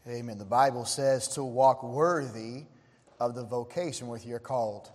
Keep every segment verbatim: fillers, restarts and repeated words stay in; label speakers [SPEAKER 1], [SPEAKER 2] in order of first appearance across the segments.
[SPEAKER 1] Amen. The Bible says to walk worthy of the vocation with you're called.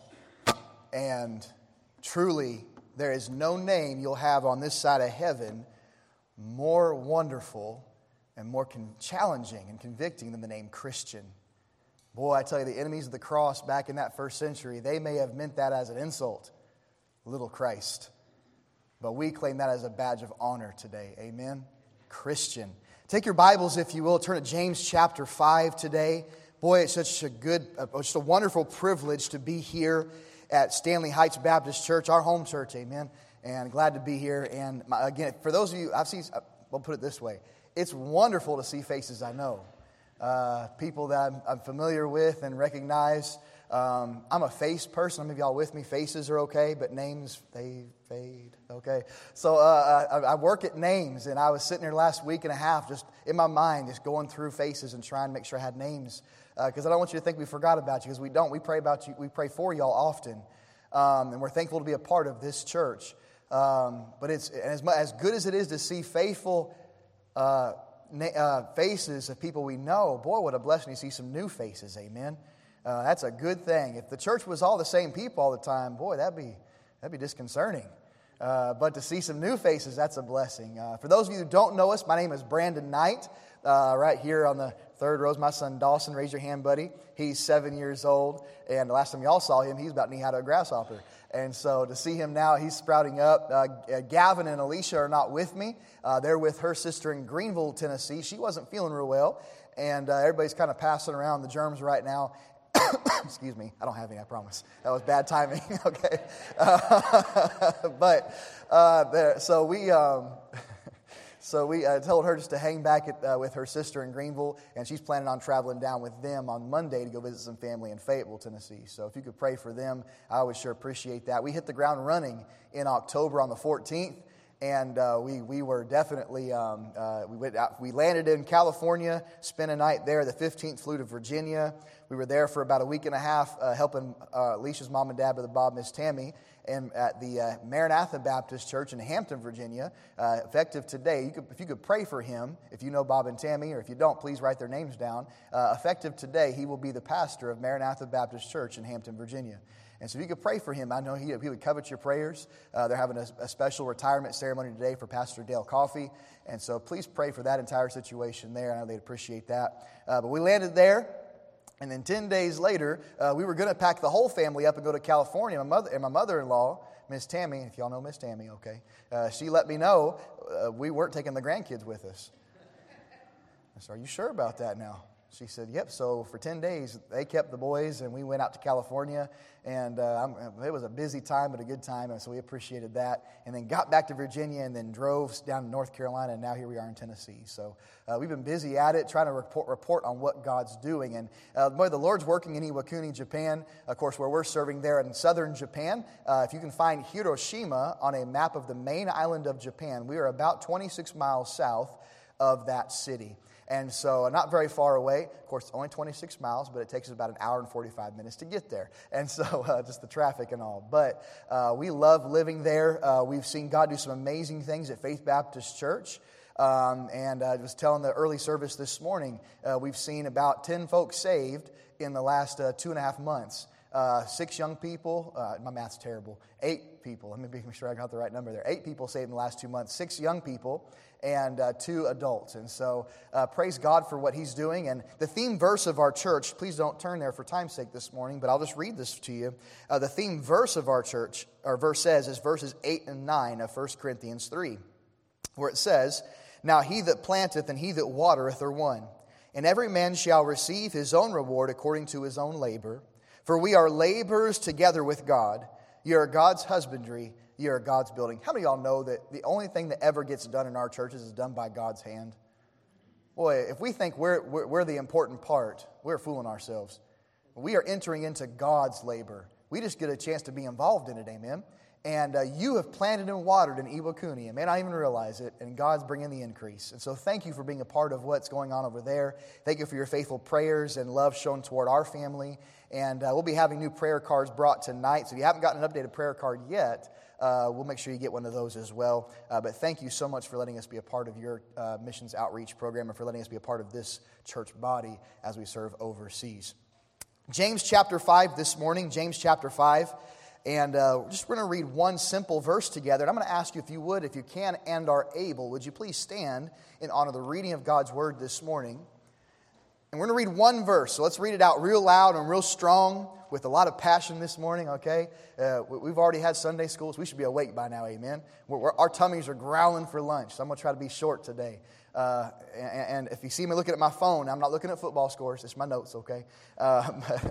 [SPEAKER 1] And truly, there is no name you'll have on this side of heaven more wonderful and more con- challenging and convicting than the name Christian. Boy, I tell you, the enemies of the cross back in that first century, they may have meant that as an insult. Little Christ. But we claim that as a badge of honor today. Amen? Christian. Take your Bibles, if you will. Turn to James chapter five today. Boy, it's such a good, just a wonderful privilege to be here at Stanley Heights Baptist Church, our home church. Amen. And glad to be here. And my, again, for those of you, I've seen, I'll put it this way. It's wonderful to see faces I know. Uh, people that I'm, I'm familiar with and recognize. Um, I'm a face person. Some of y'all with me. Faces are okay, but names, they fade. Okay. So uh, I, I work at names, and I was sitting here last week and a half just in my mind, just going through faces and trying to make sure I had names. Because uh, I don't want you to think we forgot about you, because we don't. We pray about you. We pray for y'all often. Um, and we're thankful to be a part of this church. Um, but it's as, much, as good as it is to see faithful uh, na- uh, faces of people we know, boy, what a blessing to see some new faces. Amen. Uh, that's a good thing. If the church was all the same people all the time, boy, that'd be that'd be disconcerting. Uh, but to see some new faces, that's a blessing. Uh, for those of you who don't know us, my name is Brandon Knight. Uh, right here on the third row is my son Dawson. Raise your hand, buddy. He's seven years old. And the last time y'all saw him, he was about knee high to a grasshopper. And so to see him now, he's sprouting up. Uh, Gavin and Alicia are not with me. Uh, they're with her sister in Greenville, Tennessee. She wasn't feeling real well. And uh, everybody's kind of passing around the germs right now. Excuse me. I don't have any, I promise. That was bad timing. Okay. Uh, but uh, there, so we... Um, So we uh, told her just to hang back at, uh, with her sister in Greenville, and she's planning on traveling down with them on Monday to go visit some family in Fayetteville, Tennessee. So if you could pray for them, I would sure appreciate that. We hit the ground running in October on the fourteenth, and uh, we we were definitely um, uh, we went out, we landed in California, spent a night there. The fifteenth flew to Virginia. We were there for about a week and a half, uh, helping uh, Alicia's mom and dad, Brother Bob, Miss Tammy, and at the uh, Maranatha Baptist Church in Hampton, Virginia, uh, effective today. You could, if you could pray for him, if you know Bob and Tammy, or if you don't, please write their names down. Uh, effective today, he will be the pastor of Maranatha Baptist Church in Hampton, Virginia. And so if you could pray for him, I know he, he would covet your prayers. Uh, they're having a, a special retirement ceremony today for Pastor Dale Coffey. And so please pray for that entire situation there. I know they'd appreciate that. Uh, but we landed there. And then ten days later, uh, we were going to pack the whole family up and go to California. My mother and my mother-in-law, Miss Tammy, if y'all know Miss Tammy, okay, uh, she let me know uh, we weren't taking the grandkids with us. I said, "Are you sure about that now?" She said, "Yep." So for ten days, they kept the boys, and we went out to California. And uh, it was a busy time, but a good time, and so we appreciated that. And then got back to Virginia, and then drove down to North Carolina, and now here we are in Tennessee. So uh, we've been busy at it, trying to report, report on what God's doing. And uh, boy, the Lord's working in Iwakuni, Japan, of course, where we're serving there in southern Japan. Uh, if you can find Hiroshima on a map of the main island of Japan, we are about twenty-six miles south of that city. And so not very far away. Of course, it's only twenty-six miles, but it takes us about an hour and forty-five minutes to get there. And so uh, just the traffic and all. But uh, we love living there. Uh, we've seen God do some amazing things at Faith Baptist Church. Um, and I was telling the early service this morning, uh, we've seen about ten folks saved in the last uh, two and a half months. Uh, six young people, uh, my math's terrible, eight people, let me be sure I got the right number there. Eight people saved in the last two months, six young people, and uh, two adults. And so uh, praise God for what He's doing. And the theme verse of our church, please don't turn there for time's sake this morning, but I'll just read this to you. Uh, the theme verse of our church, or verse says, is verses eight and nine of First Corinthians three, where it says, "Now he that planteth and he that watereth are one, and every man shall receive his own reward according to his own labor. For we are laborers together with God. You are God's husbandry. You are God's building." How many of y'all know that the only thing that ever gets done in our churches is done by God's hand? Boy, if we think we're, we're, we're the important part, we're fooling ourselves. We are entering into God's labor. We just get a chance to be involved in it, amen? And uh, you have planted and watered in Iwakuni, and may not even realize it, and God's bringing the increase. And so thank you for being a part of what's going on over there. Thank you for your faithful prayers and love shown toward our family. And uh, we'll be having new prayer cards brought tonight. So if you haven't gotten an updated prayer card yet, uh, uh, we'll make sure you get one of those as well. Uh, but thank you so much for letting us be a part of your uh, missions outreach program and for letting us be a part of this church body as we serve overseas. James chapter five this morning, James chapter five. And uh, we're just going to read one simple verse together. And I'm going to ask you if you would, if you can and are able, would you please stand in honor of the reading of God's word this morning? And we're going to read one verse. So let's read it out real loud and real strong with a lot of passion this morning, okay? Uh, we've already had Sunday school, so we should be awake by now, amen? We're, we're, our tummies are growling for lunch, so I'm going to try to be short today. Uh, and, and if you see me looking at my phone, I'm not looking at football scores. It's my notes, okay? Uh,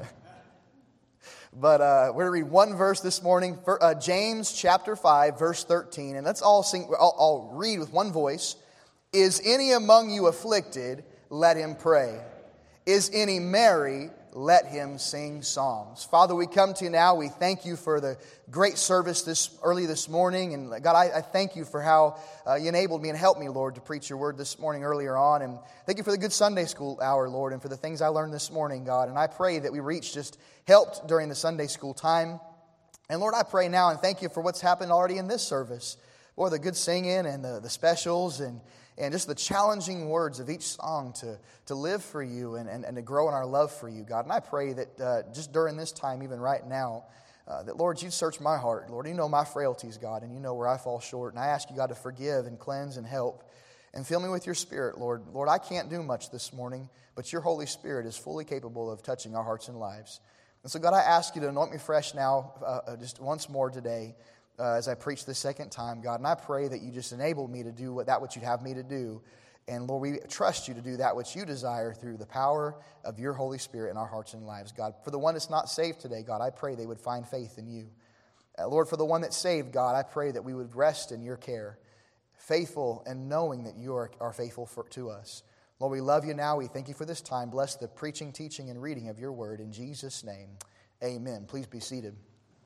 [SPEAKER 1] But uh, we're going to read one verse this morning, for, uh, James chapter five, verse thirteen. And let's all sing. I'll, I'll read with one voice. Is any among you afflicted? Let him pray. Is any merry? Let him sing psalms. Father, we come to you now. We thank you for the great service this early this morning. And God, I, I thank you for how uh, you enabled me and helped me, Lord, to preach your word this morning earlier on. And thank you for the good Sunday school hour, Lord, and for the things I learned this morning, God. And I pray that we reach just helped during the Sunday school time. And Lord, I pray now and thank you for what's happened already in this service. Lord, the good singing and the, the specials and And just the challenging words of each song to, to live for you and, and, and to grow in our love for you, God. And I pray that uh, just during this time, even right now, uh, that, Lord, you'd search my heart. Lord, you know my frailties, God, and you know where I fall short. And I ask you, God, to forgive and cleanse and help. And fill me with your Spirit, Lord. Lord, I can't do much this morning, but your Holy Spirit is fully capable of touching our hearts and lives. And so, God, I ask you to anoint me fresh now, uh, just once more today, Uh, as I preach the second time, God. And I pray that you just enable me to do what, that which you'd have me to do. And Lord, we trust you to do that which you desire through the power of your Holy Spirit in our hearts and lives, God. For the one that's not saved today, God, I pray they would find faith in you. Uh, Lord, for the one that's saved, God, I pray that we would rest in your care, faithful and knowing that you are, are faithful for, to us. Lord, we love you now. We thank you for this time. Bless the preaching, teaching, and reading of your word. In Jesus' name, amen. Please be seated.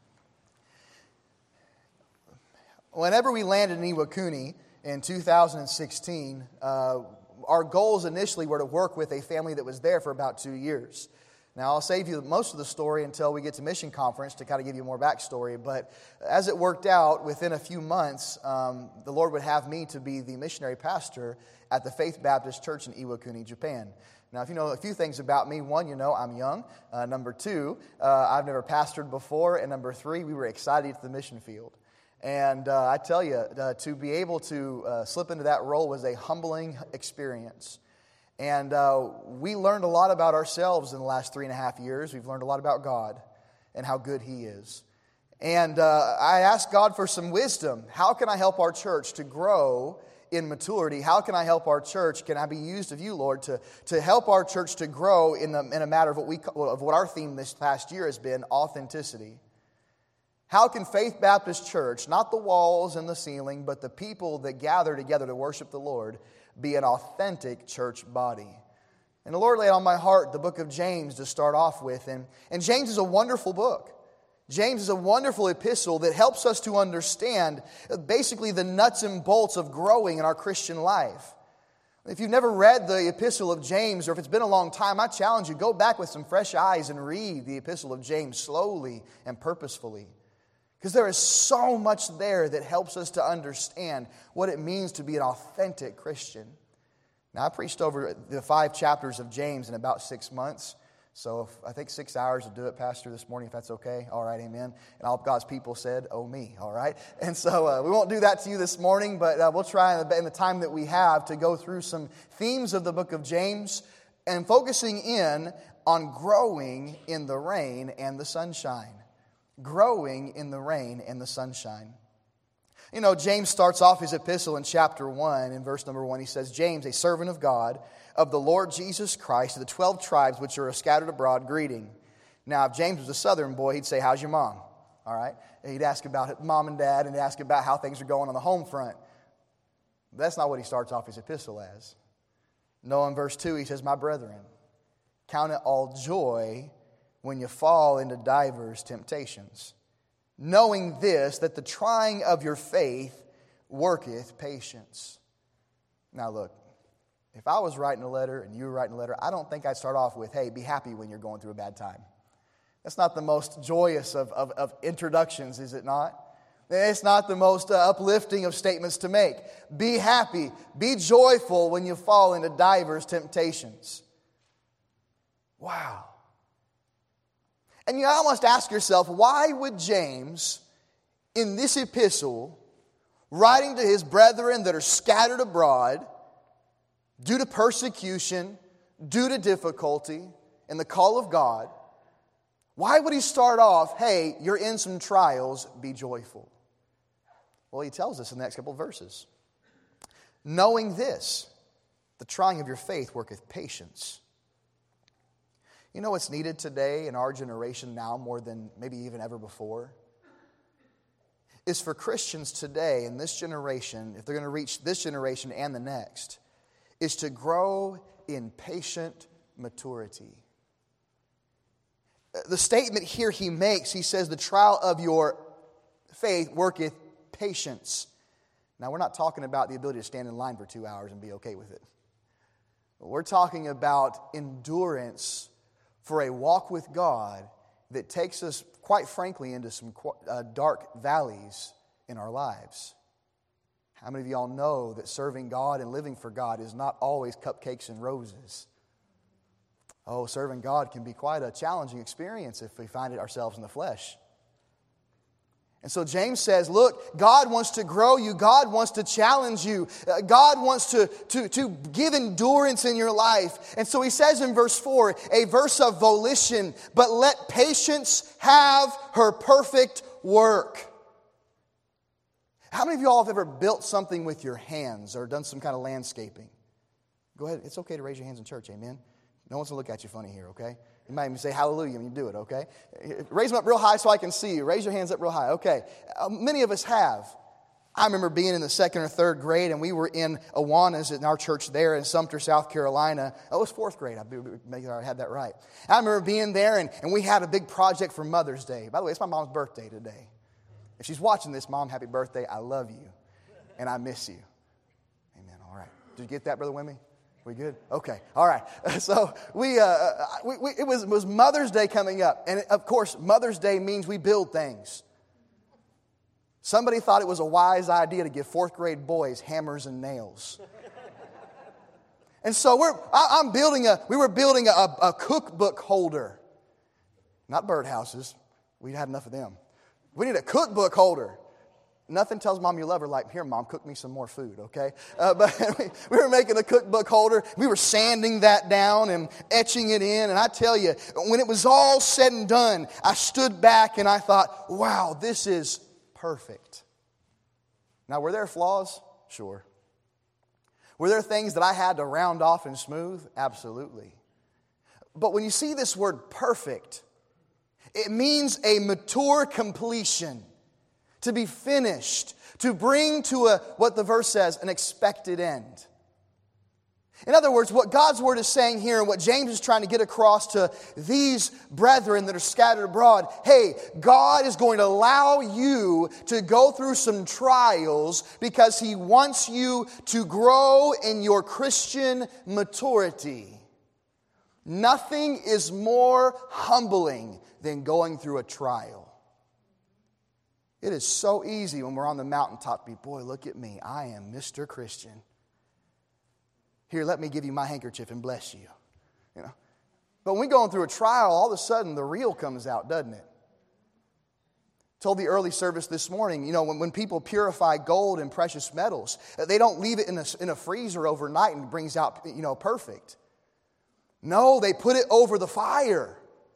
[SPEAKER 1] Whenever we landed in Iwakuni in two thousand sixteen, uh, our goals initially were to work with a family that was there for about two years. Now, I'll save you most of the story until we get to Mission Conference to kind of give you more backstory. But as it worked out, within a few months, um, the Lord would have me to be the missionary pastor at the Faith Baptist Church in Iwakuni, Japan. Now, if you know a few things about me, one, you know I'm young. Uh, number two, uh, I've never pastored before. And number three, we were excited to the mission field. And uh, I tell you, uh, to be able to uh, slip into that role was a humbling experience. And uh, we learned a lot about ourselves in the last three and a half years. We've learned a lot about God and how good He is. And uh, I asked God for some wisdom. How can I help our church to grow in maturity? How can I help our church? Can I be used of you, Lord, to, to help our church to grow in, the, in a matter of what, we, of what our theme this past year has been, authenticity? How can Faith Baptist Church, not the walls and the ceiling, but the people that gather together to worship the Lord, be an authentic church body? And the Lord laid on my heart the book of James to start off with. And, and James is a wonderful book. James is a wonderful epistle that helps us to understand basically the nuts and bolts of growing in our Christian life. If you've never read the epistle of James, or if it's been a long time, I challenge you, go back with some fresh eyes and read the epistle of James slowly and purposefully. Because there is so much there that helps us to understand what it means to be an authentic Christian. Now, I preached over the five chapters of James in about six months. So if, I think six hours to do it, Pastor, this morning, if that's okay. All right, amen. And all God's people said, oh me, all right. And so uh, we won't do that to you this morning, but uh, we'll try in the, in the time that we have to go through some themes of the book of James and focusing in on growing in the rain and the sunshine. Growing in the rain and the sunshine. You know, James starts off his epistle in chapter one, in verse number one. He says, James, a servant of God, of the Lord Jesus Christ, of the twelve tribes which are scattered abroad, greeting. Now, if James was a southern boy, he'd say, how's your mom? All right? And he'd ask about mom and dad, and he'd ask about how things are going on the home front. But that's not what he starts off his epistle as. No, in verse two, he says, my brethren, count it all joy when you fall into divers temptations, knowing this, that the trying of your faith worketh patience. Now look, if I was writing a letter and you were writing a letter, I don't think I'd start off with, hey, be happy when you're going through a bad time. That's not the most joyous of, of, of introductions, is it not? It's not the most uh, uplifting of statements to make. Be happy, be joyful when you fall into divers temptations. Wow. And you almost ask yourself, why would James, in this epistle, writing to his brethren that are scattered abroad due to persecution, due to difficulty, and the call of God, why would he start off, hey, you're in some trials, be joyful? Well, he tells us in the next couple of verses. Knowing this, the trying of your faith worketh patience. You know what's needed today in our generation now more than maybe even ever before? Is for Christians today in this generation, if they're going to reach this generation and the next, is to grow in patient maturity. The statement here he makes, he says, the trial of your faith worketh patience. Now, we're not talking about the ability to stand in line for two hours and be okay with it. We're talking about endurance for a walk with God that takes us, quite frankly, into some uh, dark valleys in our lives. How many of y'all know that serving God and living for God is not always cupcakes and roses? Oh, serving God can be quite a challenging experience if we find it ourselves in the flesh. And so James says, look, God wants to grow you. God wants to challenge you. Uh, God wants to, to, to give endurance in your life. And so he says in verse four, a verse of volition, but let patience have her perfect work. How many of y'all have ever built something with your hands or done some kind of landscaping? Go ahead. It's okay to raise your hands in church. Amen. No one's going to look at you funny here, okay? You might even say hallelujah when you do it, okay? Raise them up real high so I can see you. Raise your hands up real high. Okay. Uh, many of us have. I remember being in the second or third grade, and we were in Awanas in our church there in Sumter, South Carolina. Oh, it was fourth grade. I make sure I had that right. I remember being there, and, and we had a big project for Mother's Day. By the way, it's my mom's birthday today. If she's watching this, Mom, happy birthday. I love you, and I miss you. Amen. All right. Did you get that, Brother Wimmy? We good? Okay. All right. So we, uh, we, we it was it was Mother's Day coming up, and of course, Mother's Day means we build things. Somebody thought it was a wise idea to give fourth grade boys hammers and nails, and so we're I, I'm building a we were building a, a cookbook holder, not birdhouses. We had enough of them. We need a cookbook holder. Nothing tells Mom you love her like, here, Mom, cook me some more food, okay? Uh, but we, we were making a cookbook holder. We were sanding that down and etching it in. And I tell you, when it was all said and done, I stood back and I thought, wow, this is perfect. Now, were there flaws? Sure. Were there things that I had to round off and smooth? Absolutely. But when you see this word perfect, it means a mature completion. To be finished, to bring to a, what the verse says, an expected end. In other words, what God's Word is saying here and what James is trying to get across to these brethren that are scattered abroad, hey, God is going to allow you to go through some trials because He wants you to grow in your Christian maturity. Nothing is more humbling than going through a trial. It is so easy when we're on the mountaintop to be, boy, look at me. I am Mister Christian. Here, let me give you my handkerchief and bless you. You know. But when we're going through a trial, all of a sudden the real comes out, doesn't it? Told the early service this morning, you know, when, when people purify gold and precious metals, they don't leave it in a, in a freezer overnight and it brings out, you know, perfect. No, they put it over the fire.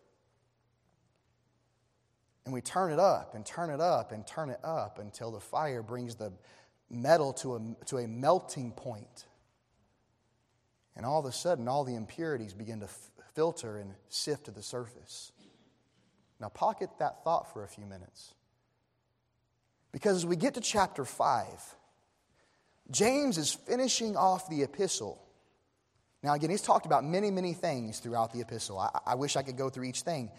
[SPEAKER 1] And we turn it up and turn it up and turn it up until the fire brings the metal to a, to a melting point. And all of a sudden, all the impurities begin to f- filter and sift to the surface. Now, pocket that thought for a few minutes. Because as we get to chapter five, James is finishing off the epistle. Now, again, he's talked about many, many things throughout the epistle. I, I wish I could go through each thing.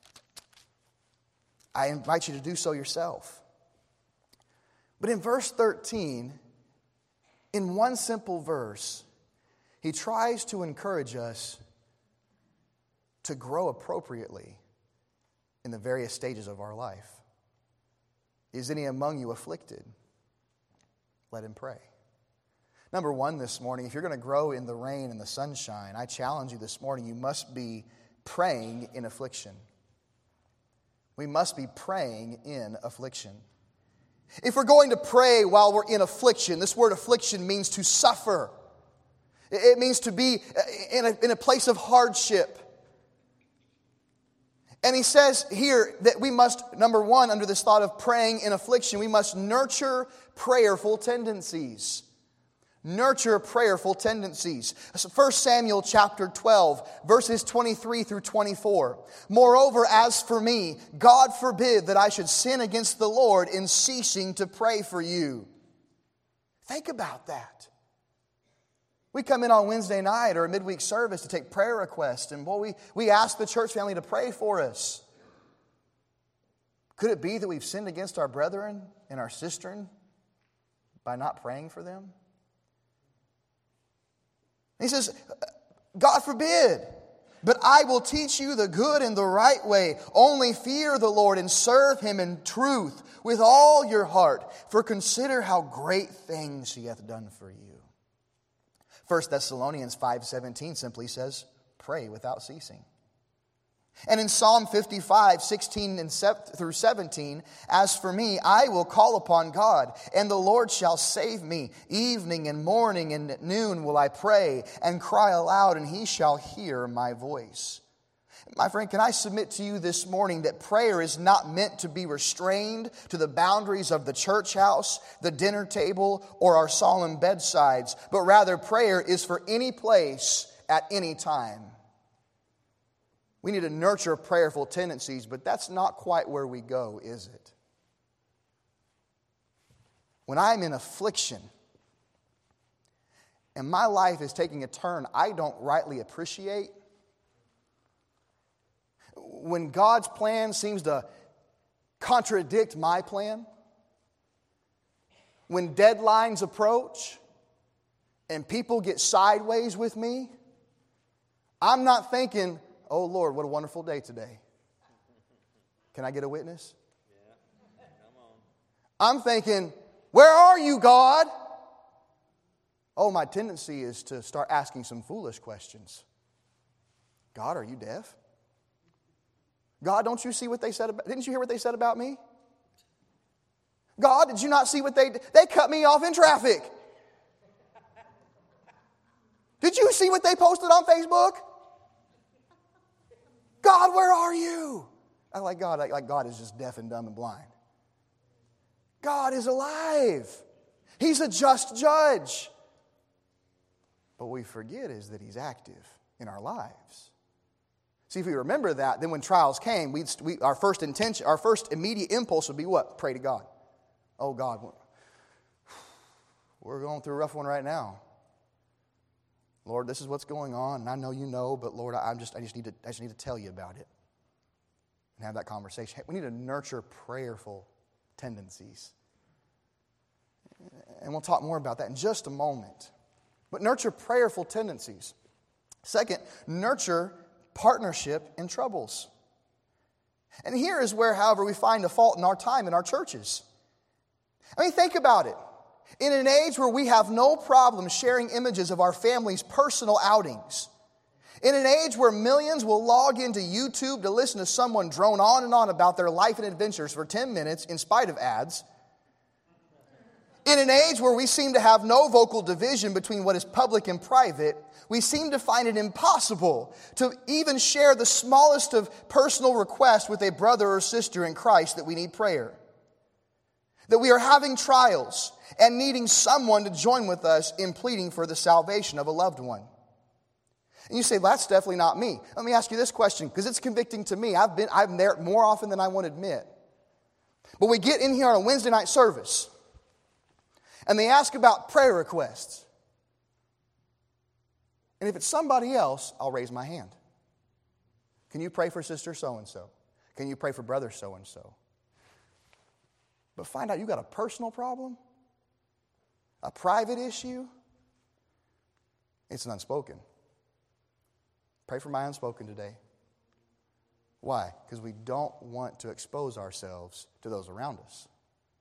[SPEAKER 1] I invite you to do so yourself. But in verse thirteen, in one simple verse, he tries to encourage us to grow appropriately in the various stages of our life. Is any among you afflicted? Let him pray. Number one this morning, if you're going to grow in the rain and the sunshine, I challenge you this morning, you must be praying in affliction. We must be praying in affliction. If we're going to pray while we're in affliction, this word affliction means to suffer. It means to be in a, in a place of hardship. And he says here that we must, number one, under this thought of praying in affliction, we must nurture prayerful tendencies. Nurture prayerful tendencies. First Samuel chapter twelve, verses twenty-three through twenty-four. Moreover, as for me, God forbid that I should sin against the Lord in ceasing to pray for you. Think about that. We come in on Wednesday night or a midweek service to take prayer requests, and boy, we, we ask the church family to pray for us. Could it be that we've sinned against our brethren and our sister by not praying for them? He says, God forbid, but I will teach you the good and the right way. Only fear the Lord and serve Him in truth with all your heart. For consider how great things He hath done for you. First Thessalonians five seventeen simply says, pray without ceasing. And in Psalm fifty-five, sixteen through seventeen, as for me, I will call upon God, and the Lord shall save me. Evening and morning and at noon will I pray and cry aloud, and He shall hear my voice. My friend, can I submit to you this morning that prayer is not meant to be restrained to the boundaries of the church house, the dinner table, or our solemn bedsides, but rather prayer is for any place at any time. We need to nurture prayerful tendencies, but that's not quite where we go, is it? When I'm in affliction and my life is taking a turn I don't rightly appreciate, when God's plan seems to contradict my plan, when deadlines approach and people get sideways with me, I'm not thinking, oh Lord, what a wonderful day today. Can I get a witness? Yeah. Come on. I'm thinking, where are you, God? Oh, my tendency is to start asking some foolish questions. God, are you deaf? God, don't you see what they said about, didn't you hear what they said about me? God, did you not see what they did? They cut me off in traffic. Did you see what they posted on Facebook? God, where are you? I like God, like, like God is just deaf and dumb and blind. God is alive. He's a just judge. But what we forget is that He's active in our lives. See, if we remember that, then when trials came, we'd, we, our first intention, our first immediate impulse would be what? Pray to God. Oh God, we're going through a rough one right now. Lord, this is what's going on, and I know you know, but Lord, I'm just, I just need to, I just need to tell you about it and have that conversation. We need to nurture prayerful tendencies, and we'll talk more about that in just a moment. But nurture prayerful tendencies. Second, nurture partnership in troubles. And here is where, however, we find a fault in our time in our churches. I mean, think about it. In an age where we have no problem sharing images of our family's personal outings, in an age where millions will log into YouTube to listen to someone drone on and on about their life and adventures for ten minutes in spite of ads, in an age where we seem to have no vocal division between what is public and private, we seem to find it impossible to even share the smallest of personal requests with a brother or sister in Christ that we need prayer. That we are having trials and needing someone to join with us in pleading for the salvation of a loved one. And you say, well, that's definitely not me. Let me ask you this question, because it's convicting to me. I've been, I'm there more often than I want to admit. But we get in here on a Wednesday night service, and they ask about prayer requests. And if it's somebody else, I'll raise my hand. Can you pray for sister so-and-so? Can you pray for brother so-and-so? But find out you got a personal problem, a private issue. It's an unspoken. Pray for my unspoken today. Why? Because we don't want to expose ourselves to those around us.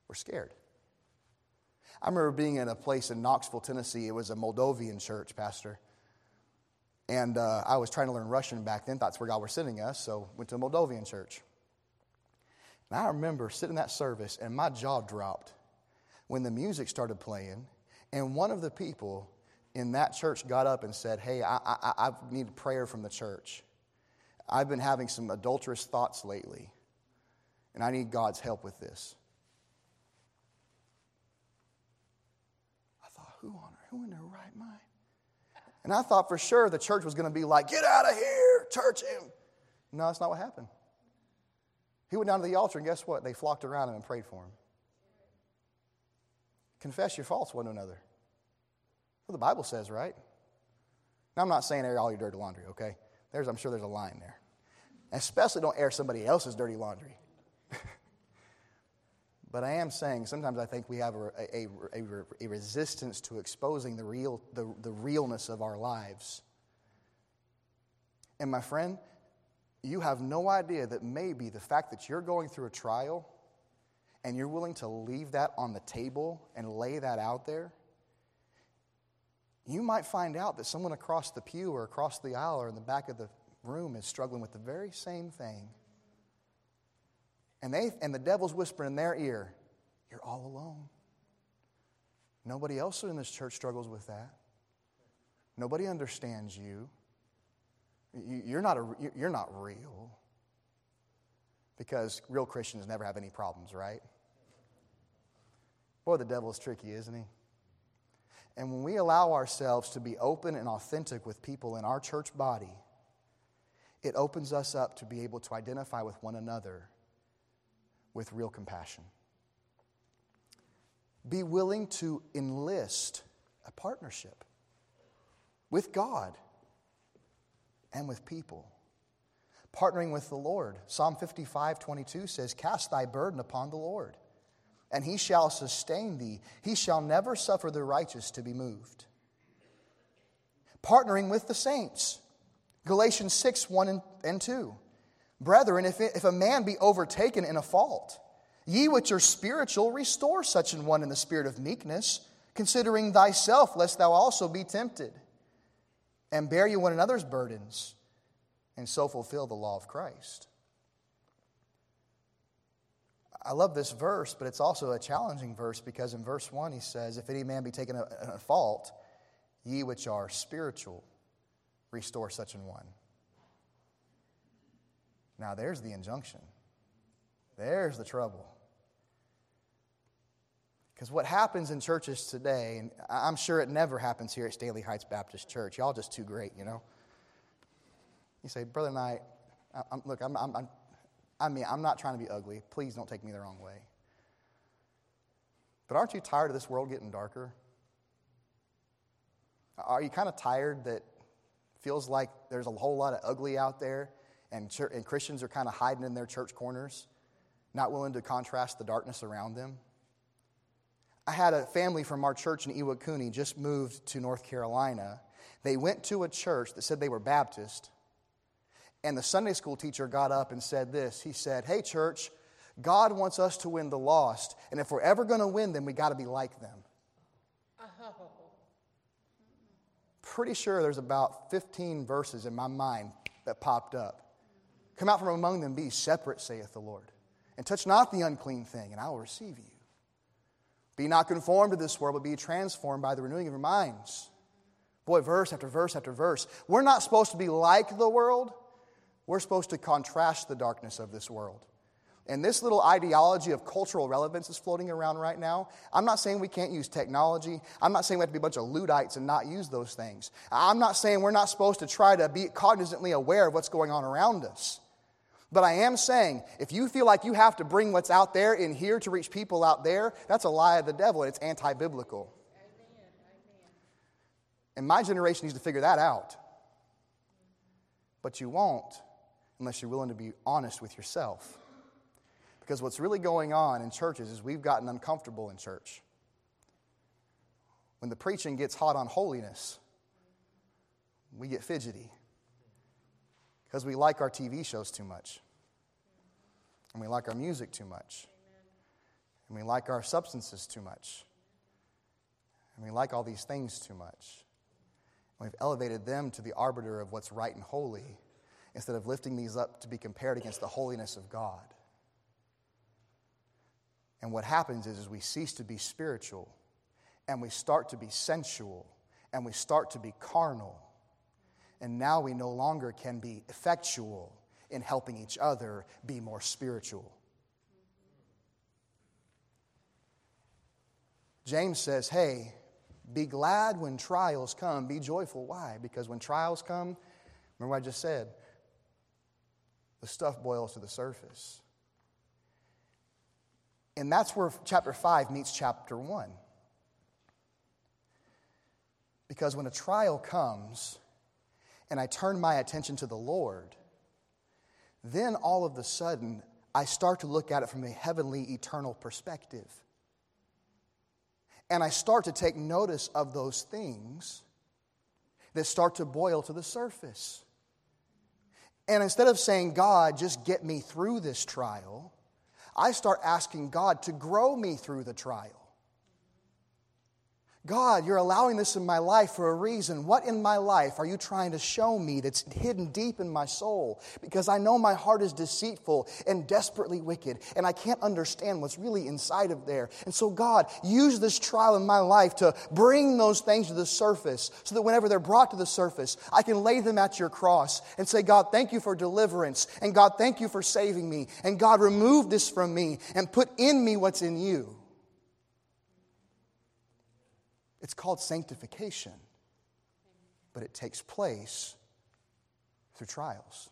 [SPEAKER 1] were scared. I remember being in a place in Knoxville, Tennessee. It was a Moldovan church, Pastor. And uh, I was trying to learn Russian back then. That's where God was sending us, so went to a Moldovan church. And I remember sitting in that service, and my jaw dropped when the music started playing, and one of the people in that church got up and said, hey, I, I, I need prayer from the church. I've been having some adulterous thoughts lately, and I need God's help with this. I thought, who on earth, who in their right mind? And I thought for sure the church was going to be like, get out of here, church him. No, that's not what happened. He went down to the altar, and guess what? They flocked around him and prayed for him. Confess your faults one to another. Well, the Bible says, right? Now, I'm not saying air all your dirty laundry, okay? There's, I'm sure there's a line there. Especially don't air somebody else's dirty laundry. But I am saying sometimes I think we have a, a, a, a resistance to exposing the real the, the realness of our lives. And my friend, you have no idea that maybe the fact that you're going through a trial and you're willing to leave that on the table and lay that out there, you might find out that someone across the pew or across the aisle or in the back of the room is struggling with the very same thing. And they and the devil's whispering in their ear, you're all alone. Nobody else in this church struggles with that. Nobody understands you. You're not a, you're not real. Because real Christians never have any problems, right? Boy, the devil is tricky, isn't he? And when we allow ourselves to be open and authentic with people in our church body, it opens us up to be able to identify with one another with real compassion. Be willing to enlist a partnership with God and with people. Partnering with the Lord. Psalm fifty-five twenty-two says, cast thy burden upon the Lord, and he shall sustain thee. He shall never suffer the righteous to be moved. Partnering with the saints. Galatians six one and two. Brethren, if, it, if a man be overtaken in a fault, ye which are spiritual, restore such an one in the spirit of meekness, considering thyself, lest thou also be tempted. And bear you one another's burdens, and so fulfill the law of Christ. I love this verse, but it's also a challenging verse, because in verse one he says, if any man be taken in a fault, ye which are spiritual, restore such an one. Now there's the injunction. There's the trouble. Because what happens in churches today, and I'm sure it never happens here at Stanley Heights Baptist Church. Y'all just too great, you know. You say, Brother Knight, I'm, look, I'm, I'm, I'm, I mean, I'm not trying to be ugly. Please don't take me the wrong way. But aren't you tired of this world getting darker? Are you kind of tired that feels like there's a whole lot of ugly out there, and, church, and Christians are kind of hiding in their church corners, not willing to contrast the darkness around them? I had a family from our church in Iwakuni just moved to North Carolina. They went to a church that said they were Baptist, and the Sunday school teacher got up and said this. He said, hey, church, God wants us to win the lost, and if we're ever going to win them, we got to be like them. Oh. Pretty sure there's about fifteen verses in my mind that popped up. Come out from among them, be separate, saith the Lord, and touch not the unclean thing, and I will receive you. Be not conformed to this world, but be transformed by the renewing of your minds. Boy, verse after verse after verse. We're not supposed to be like the world. We're supposed to contrast the darkness of this world. And this little ideology of cultural relevance is floating around right now. I'm not saying we can't use technology. I'm not saying we have to be a bunch of Luddites and not use those things. I'm not saying we're not supposed to try to be cognizantly aware of what's going on around us. But I am saying, if you feel like you have to bring what's out there in here to reach people out there, that's a lie of the devil, and it's anti-biblical. Amen. And my generation needs to figure that out. But you won't unless you're willing to be honest with yourself. Because what's really going on in churches is we've gotten uncomfortable in church. When the preaching gets hot on holiness, we get fidgety. Because we like our T V shows too much. And we like our music too much. And we like our substances too much. And we like all these things too much. And we've elevated them to the arbiter of what's right and holy instead of lifting these up to be compared against the holiness of God. And what happens is, is we cease to be spiritual, and we start to be sensual, and we start to be carnal. And now we no longer can be effectual in helping each other be more spiritual. James says, hey, be glad when trials come. Be joyful. Why? Because when trials come, remember what I just said, the stuff boils to the surface. And that's where chapter five meets chapter one. Because when a trial comes and I turn my attention to the Lord, then all of a sudden I start to look at it from a heavenly, eternal perspective. And I start to take notice of those things that start to boil to the surface. And instead of saying, God, just get me through this trial, I start asking God to grow me through the trial. God, you're allowing this in my life for a reason. What in my life are you trying to show me that's hidden deep in my soul? Because I know my heart is deceitful and desperately wicked, and I can't understand what's really inside of there. And so, God, use this trial in my life to bring those things to the surface so that whenever they're brought to the surface, I can lay them at your cross and say, God, thank you for deliverance, and God, thank you for saving me, and God, remove this from me and put in me what's in you. It's called sanctification, but it takes place through trials.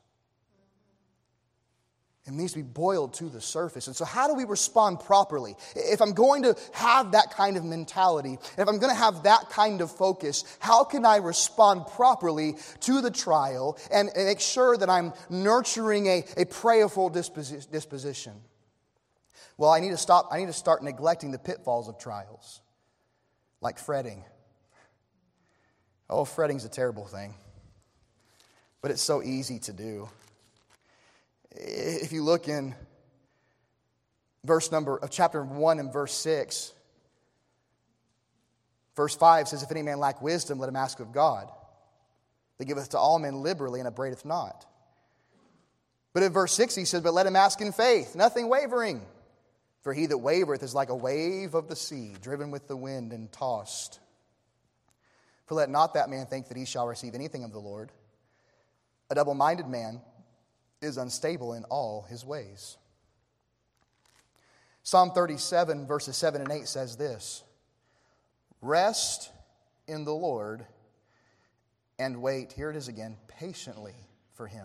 [SPEAKER 1] It needs to be boiled to the surface. And so how do we respond properly? If I'm going to have that kind of mentality, if I'm going to have that kind of focus, how can I respond properly to the trial and make sure that I'm nurturing a, a prayerful disposi- disposition? Well, I need to stop. I need to start neglecting the pitfalls of trials. Like fretting. Oh, fretting's a terrible thing. But it's so easy to do. If you look in verse number of chapter one and verse six, verse five says, if any man lack wisdom, let him ask of God, that giveth to all men liberally and upbraideth not. But in verse six he says, but let him ask in faith, nothing wavering. For he that wavereth is like a wave of the sea, driven with the wind and tossed. For let not that man think that he shall receive anything of the Lord. A double-minded man is unstable in all his ways. Psalm thirty-seven, verses seven and eight says this, rest in the Lord and wait, here it is again, patiently for him.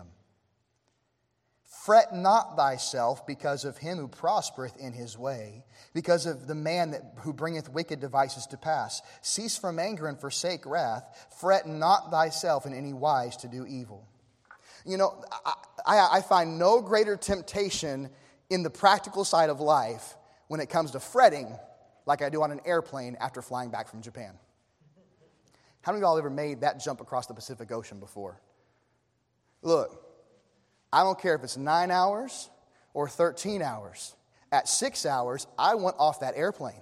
[SPEAKER 1] Fret not thyself because of him who prospereth in his way, because of the man that, who bringeth wicked devices to pass. Cease from anger and forsake wrath. Fret not thyself in any wise to do evil. You know, I, I, I find no greater temptation in the practical side of life when it comes to fretting like I do on an airplane after flying back from Japan. How many of y'all ever made that jump across the Pacific Ocean before? Look. I don't care if it's nine hours or thirteen hours. At six hours, I want off that airplane.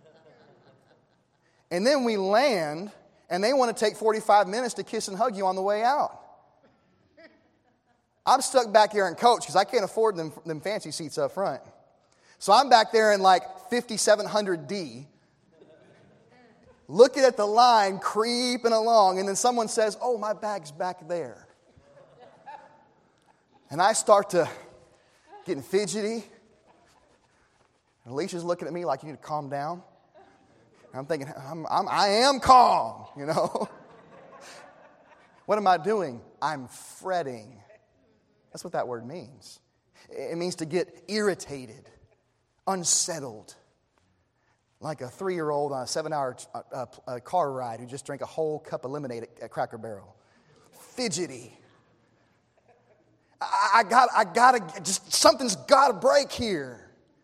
[SPEAKER 1] And then we land, and they want to take forty-five minutes to kiss and hug you on the way out. I'm stuck back here in coach because I can't afford them, them fancy seats up front. So I'm back there in like fifty-seven hundred D, looking at the line, creeping along, and then someone says, oh, my bag's back there. And I start to getting fidgety. And Alicia's looking at me like, you need to calm down. And I'm thinking, I'm, I'm, I am calm, you know. What am I doing? I'm fretting. That's what that word means. It means to get irritated, unsettled. Like a three-year-old on a seven-hour uh, uh, car ride who just drank a whole cup of lemonade at, at Cracker Barrel. Fidgety. I, I got, I gotta, just something's got to break here.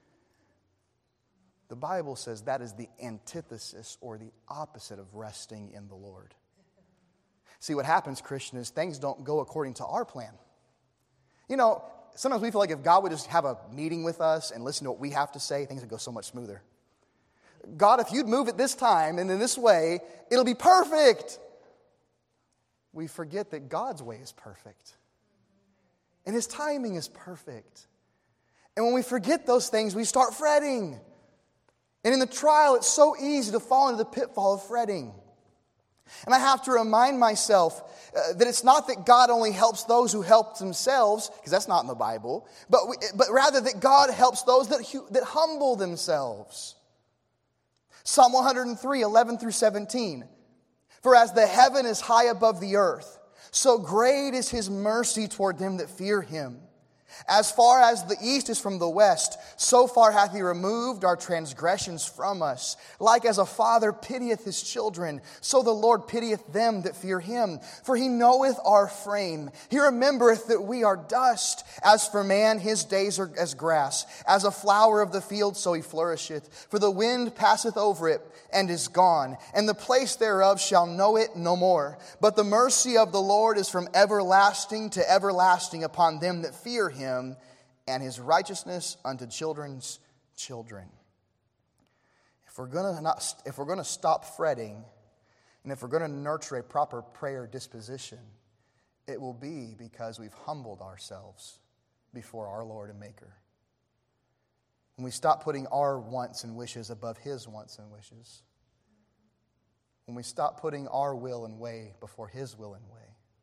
[SPEAKER 1] The Bible says that is the antithesis or the opposite of resting in the Lord. See, what happens, Christian, is things don't go according to our plan. You know, sometimes we feel like if God would just have a meeting with us and listen to what we have to say, things would go so much smoother. God, if you'd move at this time and in this way, it'll be perfect. We forget that God's way is perfect. And His timing is perfect. And when we forget those things, we start fretting. And in the trial, it's so easy to fall into the pitfall of fretting. And I have to remind myself uh, that it's not that God only helps those who help themselves, because that's not in the Bible, but we, but rather that God helps those that, that humble themselves. Psalm one hundred three, eleven through seventeen. For as the heaven is high above the earth, so great is His mercy toward them that fear Him. As far as the east is from the west, so far hath He removed our transgressions from us. Like as a father pitieth his children, so the Lord pitieth them that fear Him. For He knoweth our frame. He remembereth that we are dust. As for man, his days are as grass. As a flower of the field, so he flourisheth. For the wind passeth over it, and is gone, and the place thereof shall know it no more. But the mercy of the Lord is from everlasting to everlasting upon them that fear Him, and His righteousness unto children's children. If we're gonna not, if we're gonna stop fretting, and if we're gonna nurture a proper prayer disposition, it will be because we've humbled ourselves before our Lord and Maker. When we stop putting our wants and wishes above His wants and wishes. When we stop putting our will and way before His will and way.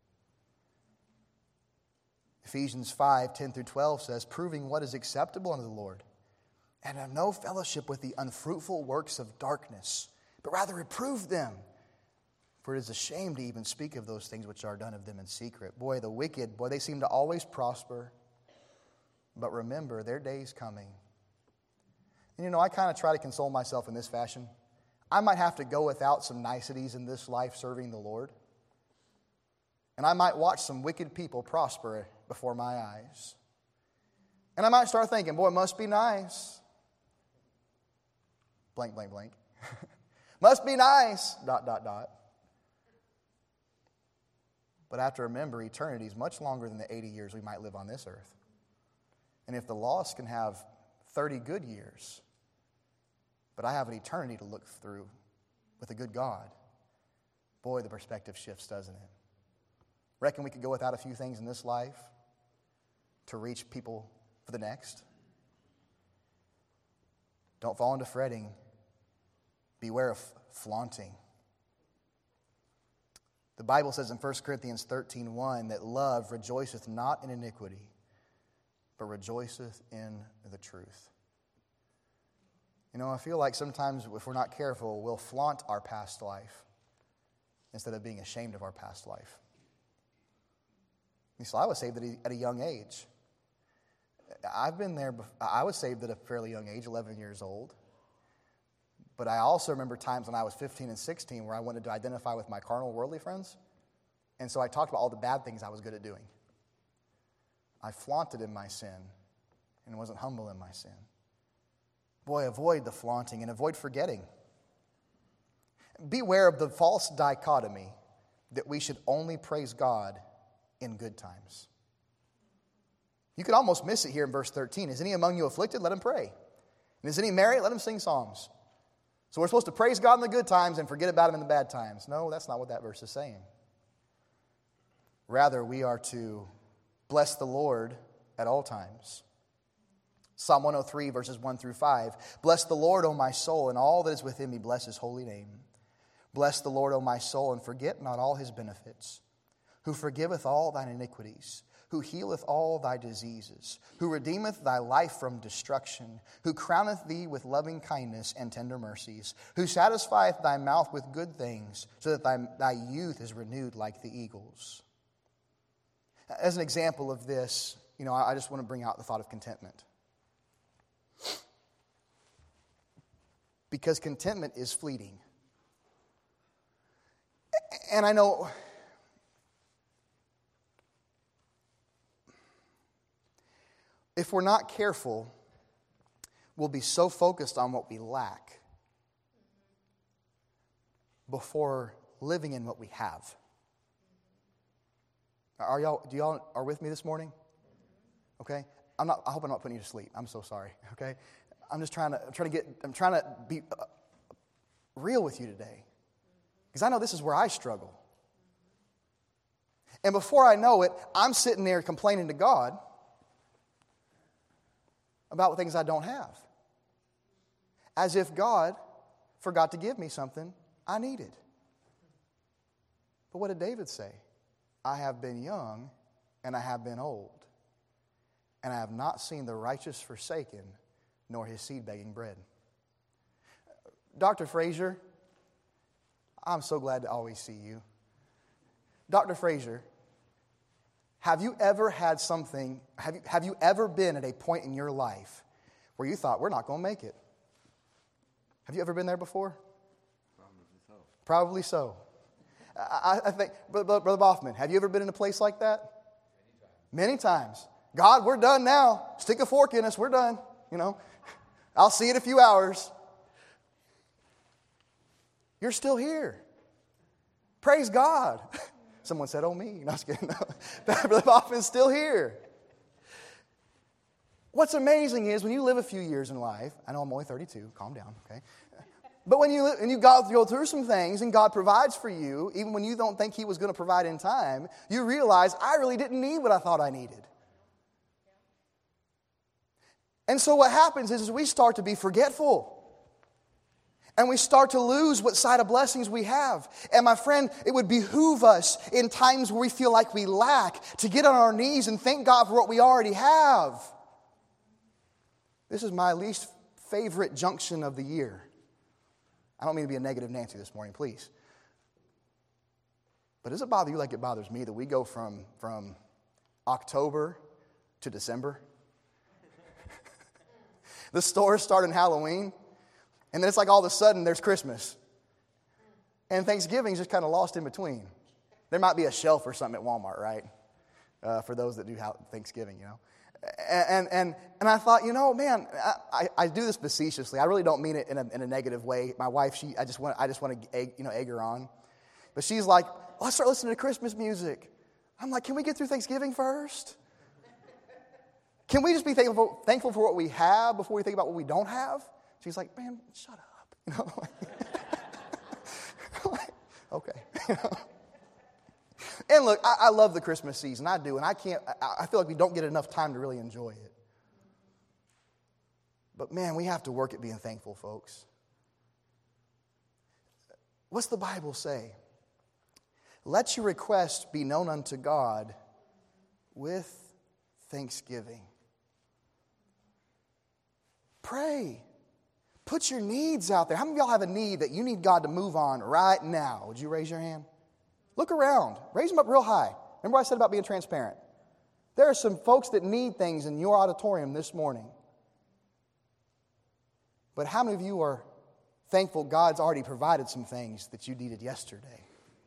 [SPEAKER 1] Ephesians five, ten through twelve says, proving what is acceptable unto the Lord, and have no fellowship with the unfruitful works of darkness, but rather reprove them. For it is a shame to even speak of those things which are done of them in secret. Boy, the wicked, boy, they seem to always prosper. But remember, their day's coming. And you know, I kind of try to console myself in this fashion. I might have to go without some niceties in this life serving the Lord. And I might watch some wicked people prosper before my eyes. And I might start thinking, boy, it must be nice. Blank, blank, blank. Must be nice, dot, dot, dot. But I have to remember, eternity is much longer than the eighty years we might live on this earth. And if the lost can have thirty good years, but I have an eternity to look through with a good God, boy, the perspective shifts, doesn't it? Reckon we could go without a few things in this life to reach people for the next? Don't fall into fretting. Beware of flaunting. The Bible says in First Corinthians thirteen one that love rejoiceth not in iniquity, but rejoiceth in the truth. You know, I feel like sometimes if we're not careful, we'll flaunt our past life instead of being ashamed of our past life. So I was saved at a, at a young age. I've been there. I was saved at a fairly young age, eleven years old. But I also remember times when I was fifteen and sixteen where I wanted to identify with my carnal, worldly friends. And so I talked about all the bad things I was good at doing. I flaunted in my sin and wasn't humble in my sin. Boy, avoid the flaunting and avoid forgetting. Beware of the false dichotomy that we should only praise God in good times. You could almost miss it here in verse thirteen. Is any among you afflicted? Let him pray. And is any merry? Let him sing psalms. So we're supposed to praise God in the good times and forget about Him in the bad times. No, that's not what that verse is saying. Rather, we are to bless the Lord at all times. Psalm one oh three, verses one through five. Bless the Lord, O my soul, and all that is within me, bless His holy name. Bless the Lord, O my soul, and forget not all His benefits, who forgiveth all thine iniquities, who healeth all thy diseases, who redeemeth thy life from destruction, who crowneth thee with loving kindness and tender mercies, who satisfieth thy mouth with good things, so that thy, thy youth is renewed like the eagles. As an example of this, you know, I just want to bring out the thought of contentment. Because contentment is fleeting. And I know if we're not careful, we'll be so focused on what we lack before living in what we have. Are y'all, do y'all are with me this morning? Okay? I'm not, I hope I'm not putting you to sleep. I'm so sorry. Okay? I'm just trying to, I'm trying to get, I'm trying to be uh, real with you today. Because I know this is where I struggle. And before I know it, I'm sitting there complaining to God about things I don't have. As if God forgot to give me something I needed. But what did David say? I have been young and I have been old, and I have not seen the righteous forsaken, nor his seed begging bread. Doctor Frazier, I'm so glad to always see you. Doctor Frazier, have you ever had something, have you, have you ever been at a point in your life where you thought, we're not going to make it? Have you ever been there before?
[SPEAKER 2] Probably so.
[SPEAKER 1] Probably so. I, I think, Brother Boffman, have you ever been in a place like that? Many times. Many times. God, we're done now. Stick a fork in us. We're done. You know, I'll see you in a few hours. You're still here. Praise God. Someone said, oh, me. No, I was kidding. Brother Boffman's still here. What's amazing is when you live a few years in life, I know I'm only thirty-two, calm down, okay? But when you live, and you go through some things and God provides for you, even when you don't think He was going to provide in time, you realize, I really didn't need what I thought I needed. And so what happens is, is we start to be forgetful. And we start to lose what side of blessings we have. And my friend, it would behoove us in times where we feel like we lack to get on our knees and thank God for what we already have. This is my least favorite junction of the year. I don't mean to be a negative Nancy this morning, please. But does it bother you like it bothers me that we go from, from October to December? The stores start on Halloween, and then it's like all of a sudden there's Christmas. And Thanksgiving's just kind of lost in between. There might be a shelf or something at Walmart, right? Uh, for those that do Thanksgiving, you know. And and and I thought, you know, man, I, I do this facetiously. I really don't mean it in a in a negative way. My wife, she, I just want, I just want to, egg, you know, egg her on. But she's like, oh, let's start listening to Christmas music. I'm like, can we get through Thanksgiving first? Can we just be thankful thankful for what we have before we think about what we don't have? She's like, man, shut up. You know, like, okay. You know? And look, I, I love the Christmas season. I do. And I can't, I, I feel like we don't get enough time to really enjoy it. But man, we have to work at being thankful, folks. What's the Bible say? Let your request be known unto God with thanksgiving. Pray. Put your needs out there. How many of y'all have a need that you need God to move on right now? Would you raise your hand? Look around. Raise them up real high. Remember what I said about being transparent? There are some folks that need things in your auditorium this morning. But how many of you are thankful God's already provided some things that you needed yesterday?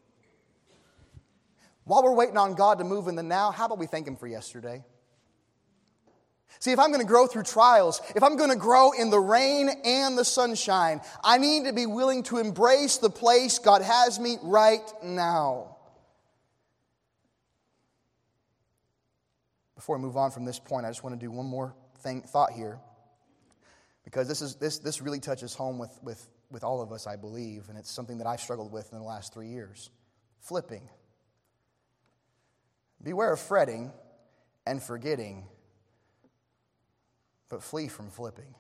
[SPEAKER 1] While we're waiting on God to move in the now, how about we thank Him for yesterday? See, if I'm going to grow through trials, if I'm going to grow in the rain and the sunshine, I need to be willing to embrace the place God has me right now. Before I move on from this point, I just want to do one more thing, thought here. Because this is this this really touches home with, with, with all of us, I believe, and it's something that I've struggled with in the last three years. Flipping. Beware of fretting and forgetting, but flee from flipping.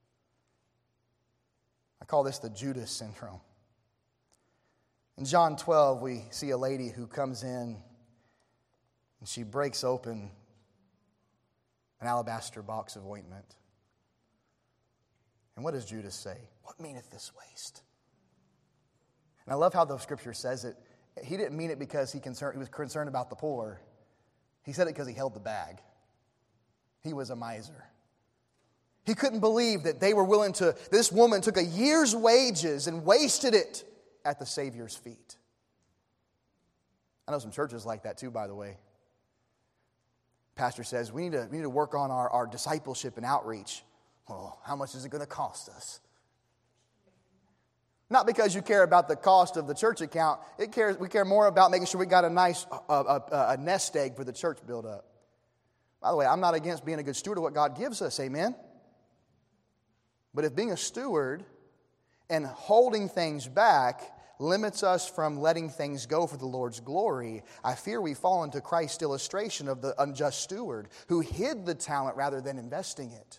[SPEAKER 1] I call this the Judas syndrome. In John twelve, we see a lady who comes in and she breaks open an alabaster box of ointment. And what does Judas say? What meaneth this waste? And I love how the scripture says it. He didn't mean it because he, concerned, he was concerned about the poor. He said it because he held the bag. He was a miser. He couldn't believe that they were willing to, this woman took a year's wages and wasted it at the Savior's feet. I know some churches like that too, by the way. Pastor says, we need to, we need to work on our, our discipleship and outreach. Well, how much is it going to cost us? Not because you care about the cost of the church account. It cares. We care more about making sure we got a nice uh, a, a nest egg for the church build up. By the way, I'm not against being a good steward of what God gives us, amen? But if being a steward and holding things back limits us from letting things go for the Lord's glory, I fear we fall into Christ's illustration of the unjust steward who hid the talent rather than investing it.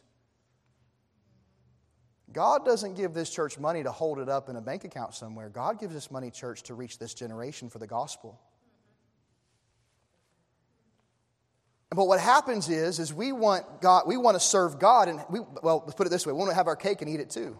[SPEAKER 1] God doesn't give this church money to hold it up in a bank account somewhere. God gives us money, church, to reach this generation for the gospel. But what happens is, is we want God, we want to serve God, and we, well, let's put it this way, we want to have our cake and eat it too.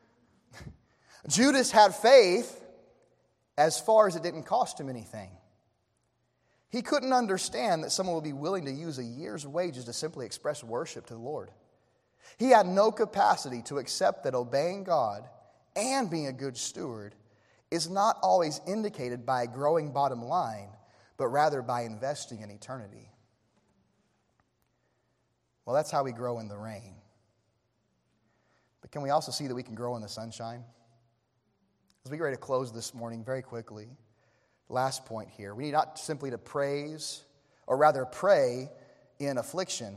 [SPEAKER 1] Judas had faith as far as it didn't cost him anything. He couldn't understand that someone would be willing to use a year's wages to simply express worship to the Lord. He had no capacity to accept that obeying God and being a good steward is not always indicated by a growing bottom line, but rather by investing in eternity. Well, that's how we grow in the rain. But can we also see that we can grow in the sunshine? As we get ready to close this morning very quickly, last point here. We need not simply to praise, or rather pray in affliction,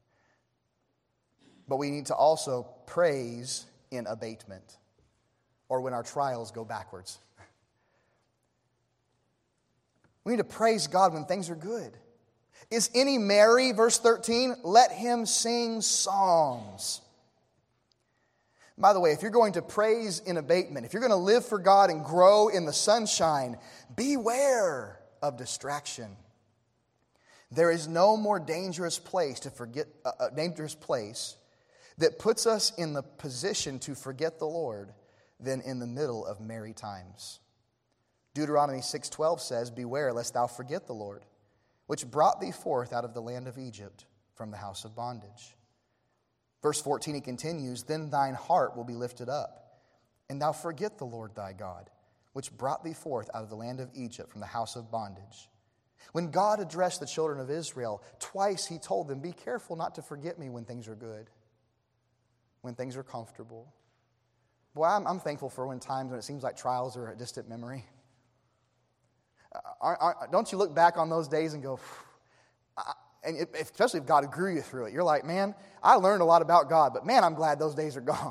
[SPEAKER 1] but we need to also praise in abatement, or when our trials go backwards. We need to praise God when things are good. Is any merry, verse thirteen, let him sing songs. By the way, if you're going to praise in abatement, if you're going to live for God and grow in the sunshine, beware of distraction. There is no more dangerous place to forget, a uh, dangerous place that puts us in the position to forget the Lord than in the middle of merry times. Deuteronomy six twelve says, beware lest thou forget the Lord, which brought thee forth out of the land of Egypt from the house of bondage. Verse fourteen, he continues, then thine heart will be lifted up, and thou forget the Lord thy God, which brought thee forth out of the land of Egypt from the house of bondage. When God addressed the children of Israel, twice he told them, be careful not to forget me when things are good, when things are comfortable. Boy, I'm, I'm thankful for when times when it seems like trials are a distant memory. Uh, aren't, aren't, don't you look back on those days and go, I, and it, especially if God grew you through it. You're like, man, I learned a lot about God, but man, I'm glad those days are gone.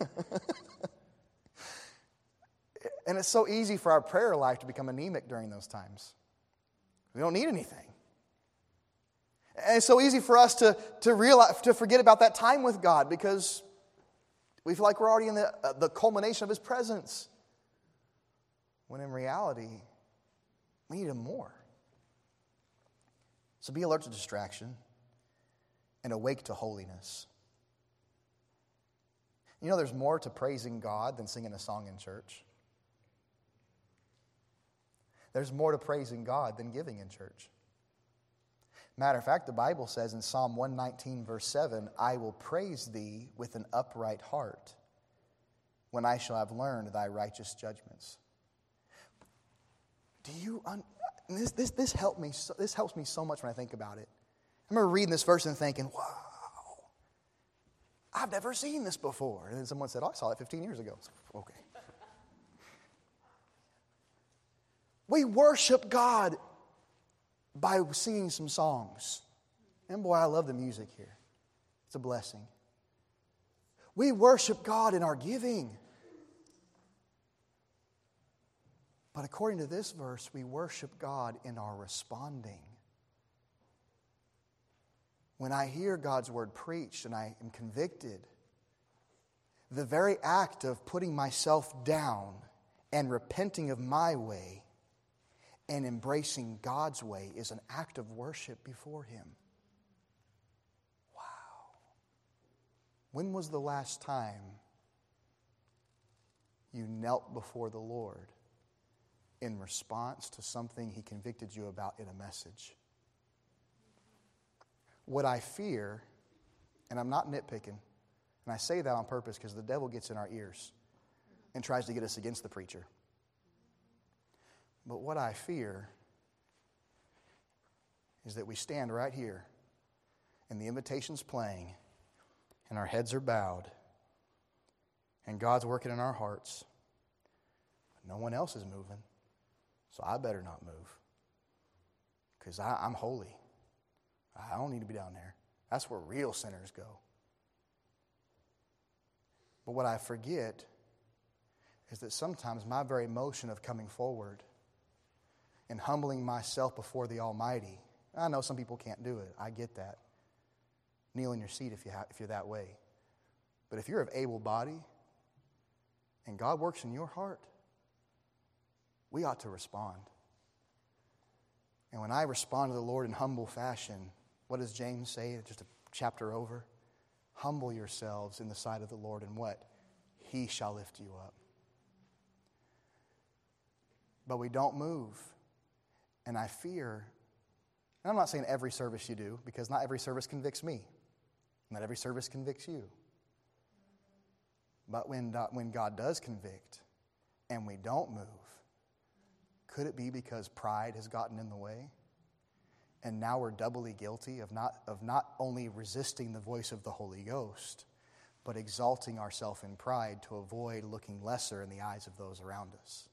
[SPEAKER 1] And it's so easy for our prayer life to become anemic during those times. We don't need anything. And it's so easy for us to, to realize, to forget about that time with God because we feel like we're already in the, uh, the culmination of His presence. When in reality, we need Him more. So be alert to distraction and awake to holiness. You know, there's more to praising God than singing a song in church. There's more to praising God than giving in church. Matter of fact, the Bible says in Psalm one nineteen, verse seven, I will praise thee with an upright heart when I shall have learned thy righteous judgments. Do you... Un- This, this, this, helped me, so, this helps me so much when I think about it. I remember reading this verse and thinking, wow, I've never seen this before. And then someone said, oh, I saw it fifteen years ago. So, okay. We worship God by singing some songs. And boy, I love the music here. It's a blessing. We worship God in our giving. But according to this verse, we worship God in our responding. When I hear God's word preached and I am convicted, the very act of putting myself down and repenting of my way and embracing God's way is an act of worship before Him. Wow. When was the last time you knelt before the Lord in response to something He convicted you about in a message? What I fear, and I'm not nitpicking, and I say that on purpose because the devil gets in our ears and tries to get us against the preacher. But what I fear is that we stand right here and the invitation's playing and our heads are bowed and God's working in our hearts. But no one else is moving. So I better not move because I'm holy. I don't need to be down there. That's where real sinners go. But what I forget is that sometimes my very motion of coming forward and humbling myself before the Almighty, I know some people can't do it. I get that. Kneel in your seat if, you ha- if you're that way. But if you're of able body and God works in your heart, we ought to respond. And when I respond to the Lord in humble fashion, what does James say just a chapter over? Humble yourselves in the sight of the Lord, and what? He shall lift you up. But we don't move. And I fear, and I'm not saying every service you do, because not every service convicts me. Not every service convicts you. But when, when God does convict and we don't move, could it be because pride has gotten in the way? And now we're doubly guilty of not, of not only resisting the voice of the Holy Ghost, but exalting ourselves in pride to avoid looking lesser in the eyes of those around us.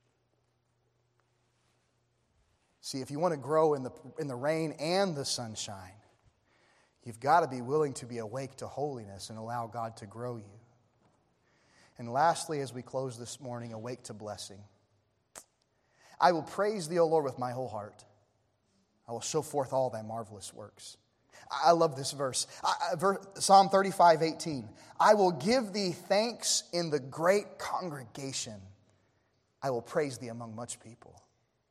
[SPEAKER 1] See, if you want to grow in the, in the rain and the sunshine, you've got to be willing to be awake to holiness and allow God to grow you. And lastly, as we close this morning, awake to blessing. I will praise thee, O Lord, with my whole heart. I will show forth all thy marvelous works. I love this verse. I, I, verse Psalm thirty-five eighteen. I will give thee thanks in the great congregation. I will praise thee among much people.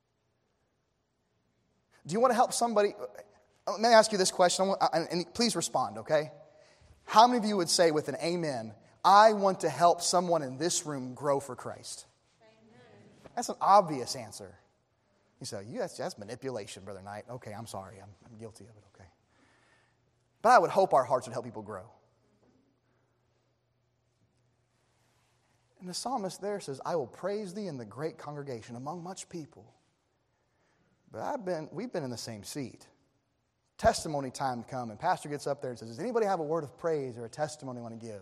[SPEAKER 1] Do you want to help somebody? Let me ask you this question, and please respond, okay? How many of you would say with an amen, I want to help someone in this room grow for Christ? Amen. That's an obvious answer. You say, yeah, that's, that's manipulation, Brother Knight. Okay, I'm sorry. I'm, I'm guilty of it, okay. But I would hope our hearts would help people grow. And the psalmist there says, I will praise thee in the great congregation among much people. But I've been, we've been in the same seat. Testimony time come, and pastor gets up there and says, does anybody have a word of praise or a testimony they want to give?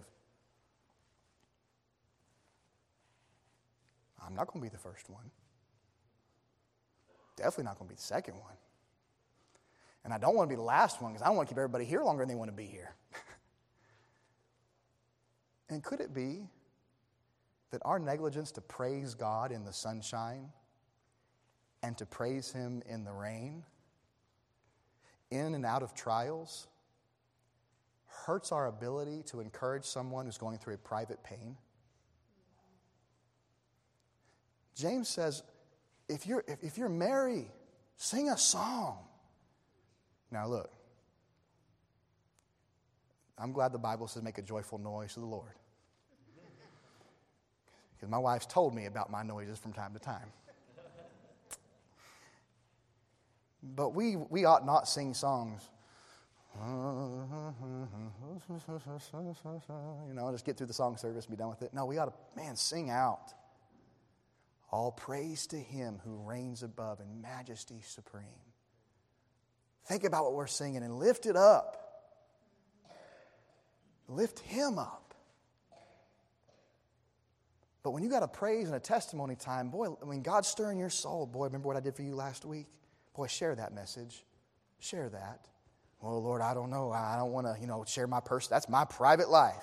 [SPEAKER 1] I'm not going to be the first one. Definitely not going to be the second one. And I don't want to be the last one because I don't want to keep everybody here longer than they want to be here. And could it be that our negligence to praise God in the sunshine and to praise Him in the rain, in and out of trials, hurts our ability to encourage someone who's going through a private pain? James says, if you're, if, if you're merry, sing a song. Now look, I'm glad the Bible says make a joyful noise to the Lord. Because my wife's told me about my noises from time to time. But we, we ought not sing songs. You know, just get through the song service and be done with it. No, we ought to, man, sing out. All praise to Him who reigns above in majesty supreme. Think about what we're singing and lift it up. Lift Him up. But when you got a praise and a testimony time, boy, when God's stirring your soul, boy, remember what I did for you last week? Boy, share that message. Share that. Well, Lord, I don't know. I don't want to, you know, share my person. That's my private life.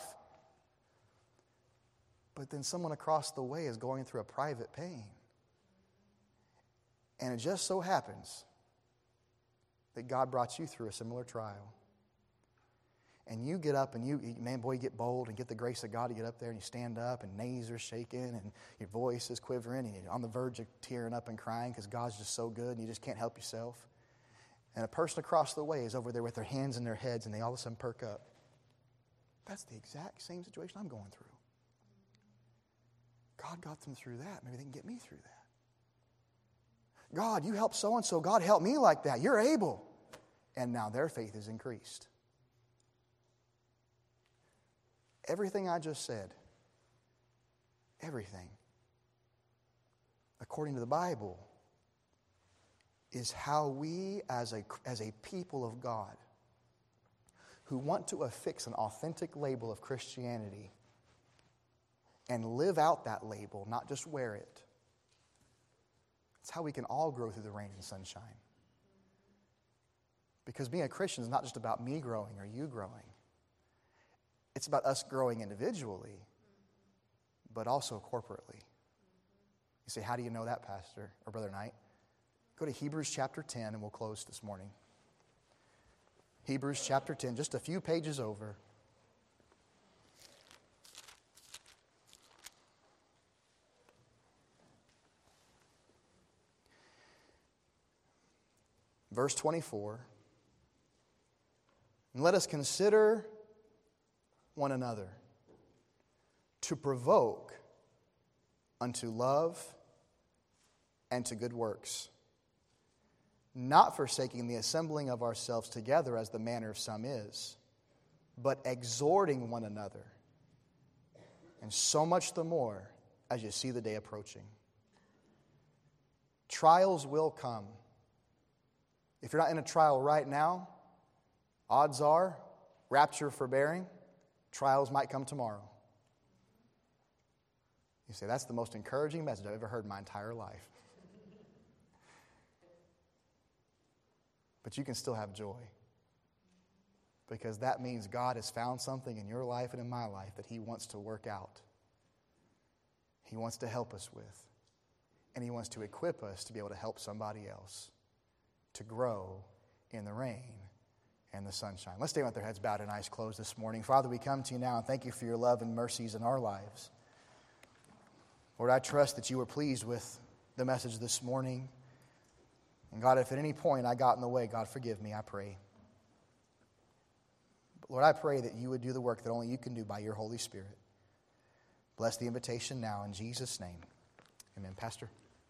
[SPEAKER 1] But then someone across the way is going through a private pain. And it just so happens that God brought you through a similar trial. And you get up and you, man, boy, you get bold and get the grace of God to get up there and you stand up and knees are shaking and your voice is quivering and you're on the verge of tearing up and crying because God's just so good and you just can't help yourself. And a person across the way is over there with their hands in their heads and they all of a sudden perk up. That's the exact same situation I'm going through. God got them through that. Maybe they can get me through that. God, you help so-and-so. God, help me like that. You're able. And now their faith is increased. Everything I just said, everything, according to the Bible, is how we as a, as a people of God who want to affix an authentic label of Christianity and live out that label, not just wear it. It's how we can all grow through the rain and sunshine. Because being a Christian is not just about me growing or you growing. It's about us growing individually, but also corporately. You say, how do you know that, Pastor or Brother Knight? Go to Hebrews chapter ten and we'll close this morning. Hebrews chapter ten, just a few pages over. Verse twenty-four. And let us consider one another to provoke unto love and to good works, not forsaking the assembling of ourselves together as the manner of some is, but exhorting one another, and so much the more as you see the day approaching. Trials will come. If you're not in a trial right now, odds are, rapture forbearing, trials might come tomorrow. You say, that's the most encouraging message I've ever heard in my entire life. But you can still have joy. Because that means God has found something in your life and in my life that He wants to work out. He wants to help us with. And He wants to equip us to be able to help somebody else to grow in the rain and the sunshine. Let's stay with their heads bowed and eyes closed this morning. Father, we come to you now and thank you for your love and mercies in our lives. Lord, I trust that you were pleased with the message this morning. And God, if at any point I got in the way, God, forgive me, I pray. But Lord, I pray that you would do the work that only you can do by your Holy Spirit. Bless the invitation now in Jesus' name. Amen. Pastor.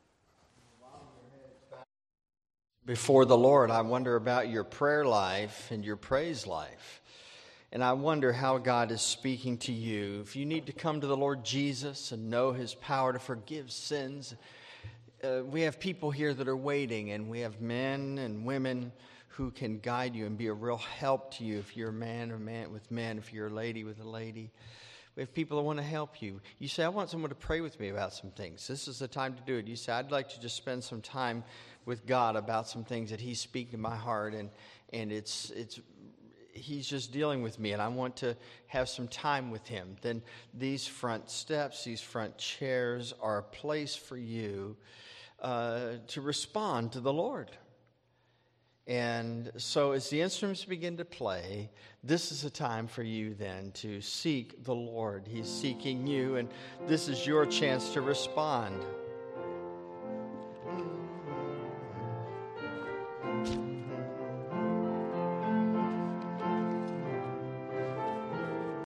[SPEAKER 2] Before the Lord, I wonder about your prayer life and your praise life. And I wonder how God is speaking to you. If you need to come to the Lord Jesus and know His power to forgive sins, uh, we have people here that are waiting, and we have men and women who can guide you and be a real help to you if you're a man or man with men, if you're a lady with a lady. We have people that want to help you. You say, I want someone to pray with me about some things. This is the time to do it. You say, I'd like to just spend some time with God about some things that He's speaking to my heart, and and it's it's He's just dealing with me, and I want to have some time with Him. Then these front steps, these front chairs are a place for you uh, to respond to the Lord. And so as the instruments begin to play, this is a time for you then to seek the Lord. He's seeking you, and this is your chance to respond.